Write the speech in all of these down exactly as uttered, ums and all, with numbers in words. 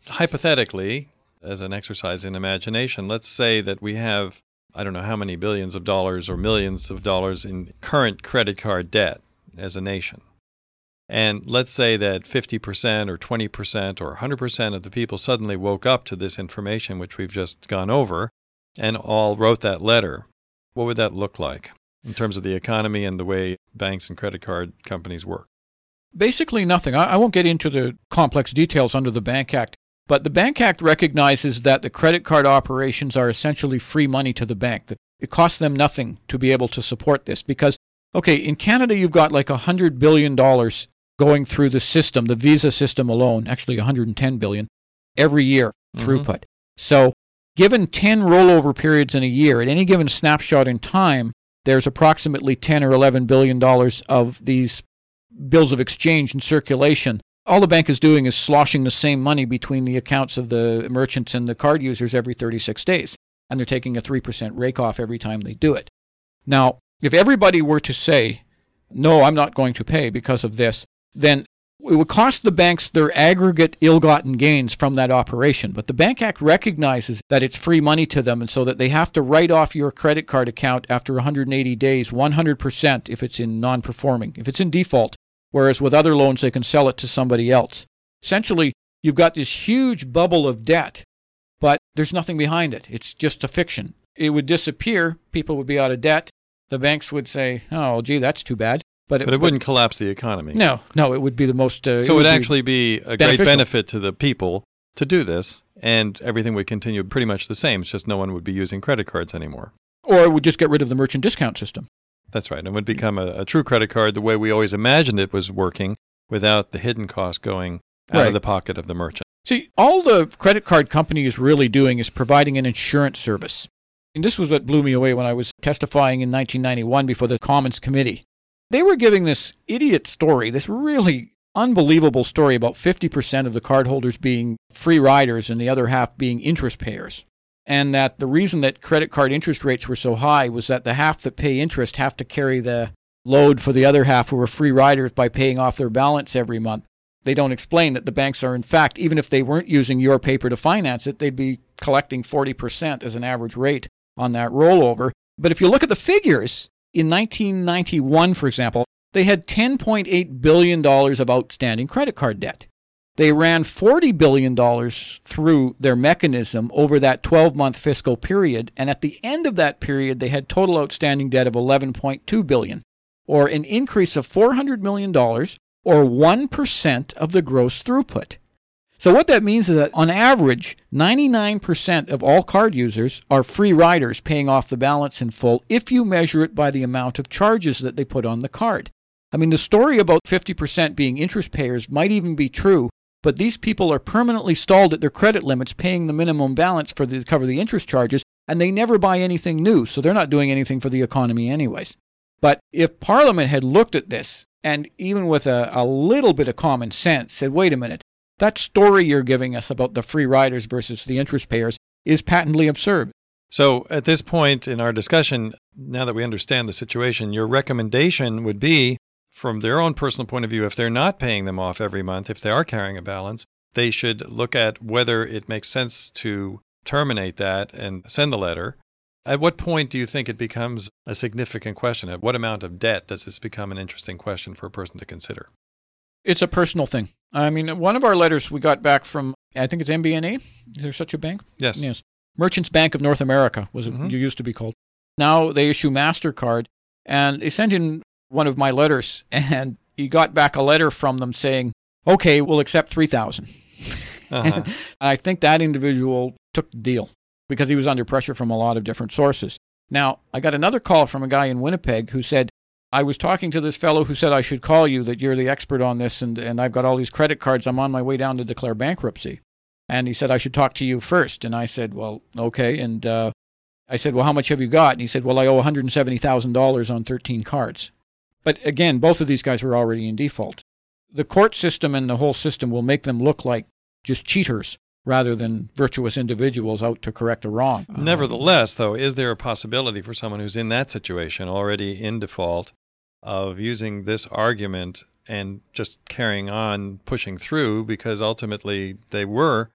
hypothetically, as an exercise in imagination, let's say that we have, I don't know how many billions of dollars or millions of dollars in current credit card debt as a nation. And let's say that fifty percent or twenty percent or one hundred percent of the people suddenly woke up to this information, which we've just gone over, and all wrote that letter. What would that look like in terms of the economy and the way banks and credit card companies work? Basically nothing. I, I won't get into the complex details under the Bank Act, but the Bank Act recognizes that the credit card operations are essentially free money to the bank. That it costs them nothing to be able to support this because, okay, in Canada you've got like one hundred billion dollars going through the system, the Visa system alone, actually one hundred ten billion dollars every year throughput. Mm-hmm. So given ten rollover periods in a year, at any given snapshot in time, there's approximately ten or eleven billion dollars of these bills of exchange in circulation. All the bank is doing is sloshing the same money between the accounts of the merchants and the card users every thirty-six days, and they're taking a three percent rake off every time they do it. Now, if everybody were to say, no, I'm not going to pay because of this, then it would cost the banks their aggregate ill-gotten gains from that operation. But the Bank Act recognizes that it's free money to them, and so that they have to write off your credit card account after one hundred eighty days, one hundred percent if it's in non-performing, if it's in default, whereas with other loans they can sell it to somebody else. Essentially, you've got this huge bubble of debt, but there's nothing behind it. It's just a fiction. It would disappear, people would be out of debt, the banks would say, oh, gee, that's too bad. But it, but it wouldn't but, collapse the economy. No, no, it would be the most... Uh, so it would, would actually be, be a beneficial. great benefit to the people to do this, and everything would continue pretty much the same. It's just no one would be using credit cards anymore. Or it would just get rid of the merchant discount system. That's right. It would become a, a true credit card the way we always imagined it was working, without the hidden cost going out right. of the pocket of the merchant. See, all the credit card company is really doing is providing an insurance service. And this was what blew me away when I was testifying in nineteen ninety-one before the Commons Committee. They were giving this idiot story, this really unbelievable story about fifty percent of the cardholders being free riders and the other half being interest payers. And that the reason that credit card interest rates were so high was that the half that pay interest have to carry the load for the other half who are free riders by paying off their balance every month. They don't explain that the banks are, in fact, even if they weren't using your paper to finance it, they'd be collecting forty percent as an average rate on that rollover. But if you look at the figures, in nineteen ninety-one, for example, they had ten point eight billion dollars of outstanding credit card debt. They ran forty billion dollars through their mechanism over that twelve-month fiscal period, and at the end of that period, they had total outstanding debt of eleven point two billion dollars, or an increase of four hundred million dollars, or one percent of the gross throughput. So what that means is that, on average, ninety-nine percent of all card users are free riders paying off the balance in full if you measure it by the amount of charges that they put on the card. I mean, the story about fifty percent being interest payers might even be true, but these people are permanently stalled at their credit limits paying the minimum balance for the, to cover the interest charges, and they never buy anything new, so they're not doing anything for the economy anyways. But if Parliament had looked at this, and even with a, a little bit of common sense, said, wait a minute, that story you're giving us about the free riders versus the interest payers is patently absurd. So at this point in our discussion, now that we understand the situation, your recommendation would be, from their own personal point of view, if they're not paying them off every month, if they are carrying a balance, they should look at whether it makes sense to terminate that and send the letter. At what point do you think it becomes a significant question? At what amount of debt does this become an interesting question for a person to consider? It's a personal thing. I mean, one of our letters we got back from, I think it's M B N A. Is there such a bank? Yes. Yes. Merchants Bank of North America was it mm-hmm. you used to be called. Now they issue MasterCard, and they sent in one of my letters, and he got back a letter from them saying, okay, we'll accept three thousand dollars. Uh-huh. I think that individual took the deal because he was under pressure from a lot of different sources. Now, I got another call from a guy in Winnipeg who said, I was talking to this fellow who said I should call you, that you're the expert on this, and, and I've got all these credit cards. I'm on my way down to declare bankruptcy. And he said, I should talk to you first. And I said, well, okay. And uh, I said, well, how much have you got? And he said, well, I owe one hundred seventy thousand dollars on thirteen cards. But again, both of these guys were already in default. The court system and the whole system will make them look like just cheaters rather than virtuous individuals out to correct a wrong. Nevertheless, though, is there a possibility for someone who's in that situation, already in default, of using this argument and just carrying on pushing through because ultimately they were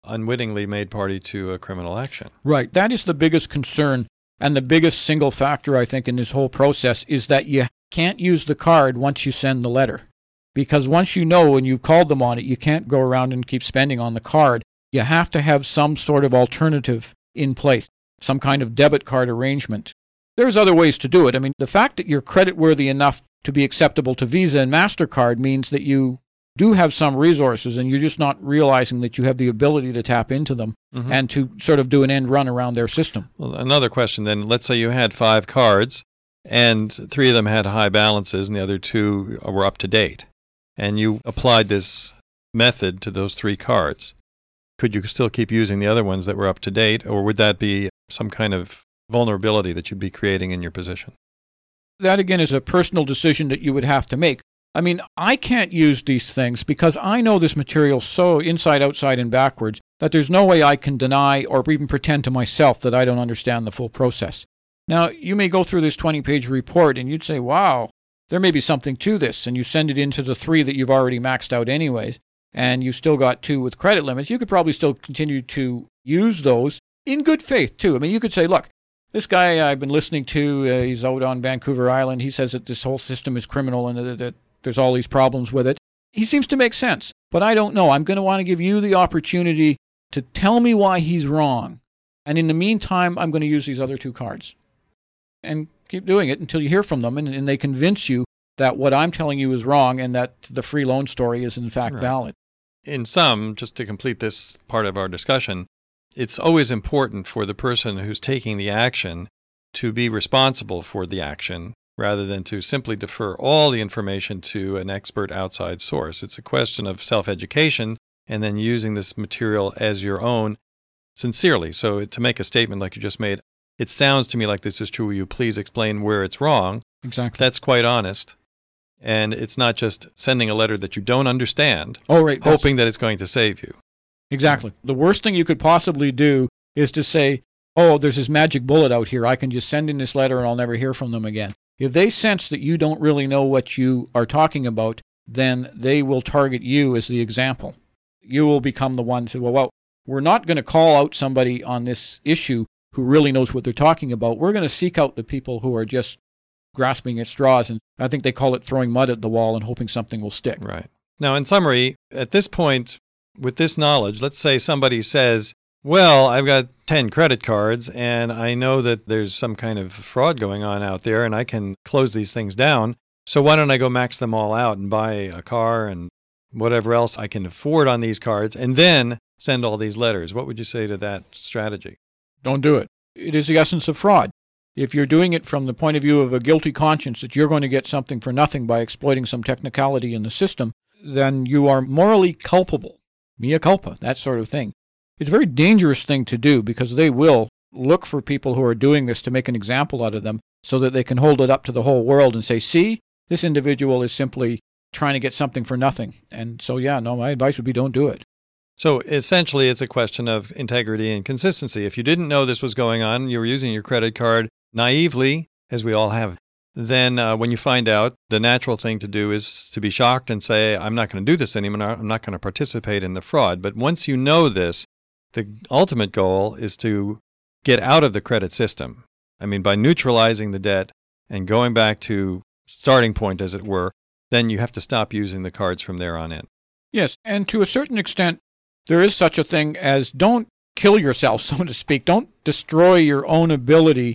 unwittingly made party to a criminal action. Right. That is the biggest concern, and the biggest single factor, I think, in this whole process is that you can't use the card once you send the letter. Because once you know and you've called them on it, you can't go around and keep spending on the card. You have to have some sort of alternative in place, some kind of debit card arrangement. There's other ways to do it. I mean, the fact that you're creditworthy enough to be acceptable to Visa and MasterCard means that you do have some resources, and you're just not realizing that you have the ability to tap into them mm-hmm. and to sort of do an end run around their system. Well, another question then, let's say you had five cards, and three of them had high balances, and the other two were up to date, and you applied this method to those three cards. Could you still keep using the other ones that were up to date, or would that be some kind of vulnerability that you'd be creating in your position? That, again, is a personal decision that you would have to make. I mean, I can't use these things because I know this material so inside, outside, and backwards that there's no way I can deny or even pretend to myself that I don't understand the full process. Now, you may go through this twenty-page report and you'd say, wow, there may be something to this, and you send it into the three that you've already maxed out anyways, and you've still got two with credit limits. You could probably still continue to use those in good faith, too. I mean, you could say, look, this guy I've been listening to, uh, he's out on Vancouver Island. He says that this whole system is criminal and that, that there's all these problems with it. He seems to make sense, but I don't know. I'm going to want to give you the opportunity to tell me why he's wrong. And in the meantime, I'm going to use these other two cards. And keep doing it until you hear from them and, and they convince you that what I'm telling you is wrong and that the free loan story is in fact right. valid. In sum, just to complete this part of our discussion, it's always important for the person who's taking the action to be responsible for the action rather than to simply defer all the information to an expert outside source. It's a question of self-education and then using this material as your own sincerely. So to make a statement like you just made, it sounds to me like this is true. Will you please explain where it's wrong? Exactly. That's quite honest. And it's not just sending a letter that you don't understand, oh, right, hoping that it's going to save you. Exactly. The worst thing you could possibly do is to say, oh, there's this magic bullet out here. I can just send in this letter and I'll never hear from them again. If they sense that you don't really know what you are talking about, then they will target you as the example. You will become the one to say, well, well, we're not going to call out somebody on this issue who really knows what they're talking about. We're going to seek out the people who are just grasping at straws, and I think they call it throwing mud at the wall and hoping something will stick. Right. Now, in summary, at this point, with this knowledge, let's say somebody says, well, I've got ten credit cards, and I know that there's some kind of fraud going on out there, and I can close these things down. So why don't I go max them all out and buy a car and whatever else I can afford on these cards, and then send all these letters? What would you say to that strategy? Don't do it. It is the essence of fraud. If you're doing it from the point of view of a guilty conscience that you're going to get something for nothing by exploiting some technicality in the system, then you are morally culpable. Mea culpa, that sort of thing. It's a very dangerous thing to do because they will look for people who are doing this to make an example out of them so that they can hold it up to the whole world and say, see, this individual is simply trying to get something for nothing. And so, yeah, no, my advice would be don't do it. So essentially, it's a question of integrity and consistency. If you didn't know this was going on, you were using your credit card naively, as we all have, then uh, when you find out, the natural thing to do is to be shocked and say, I'm not going to do this anymore. I'm not going to participate in the fraud. But once you know this, the ultimate goal is to get out of the credit system. I mean, by neutralizing the debt and going back to starting point, as it were, then you have to stop using the cards from there on in. Yes, and to a certain extent, there is such a thing as don't kill yourself, so to speak. Don't destroy your own ability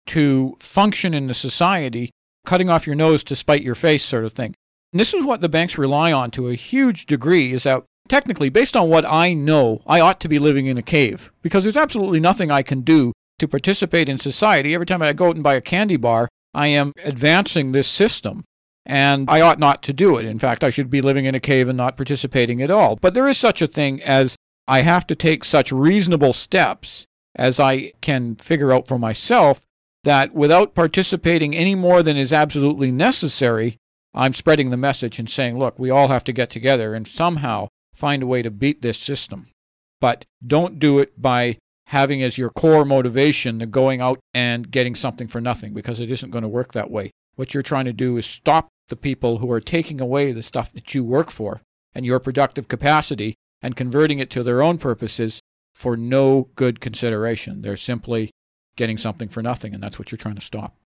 to function in the society, cutting off your nose to spite your face sort of thing. And this is what the banks rely on to a huge degree, is that technically, based on what I know, I ought to be living in a cave because there's absolutely nothing I can do to participate in society. Every time I go out and buy a candy bar, I am advancing this system, and I ought not to do it. In fact, I should be living in a cave and not participating at all. But there is such a thing as I have to take such reasonable steps as I can figure out for myself that without participating any more than is absolutely necessary, I'm spreading the message and saying, look, we all have to get together and somehow find a way to beat this system. But don't do it by having as your core motivation the going out and getting something for nothing, because it isn't going to work that way. What you're trying to do is stop the people who are taking away the stuff that you work for and your productive capacity and converting it to their own purposes for no good consideration. They're simply getting something for nothing, and that's what you're trying to stop.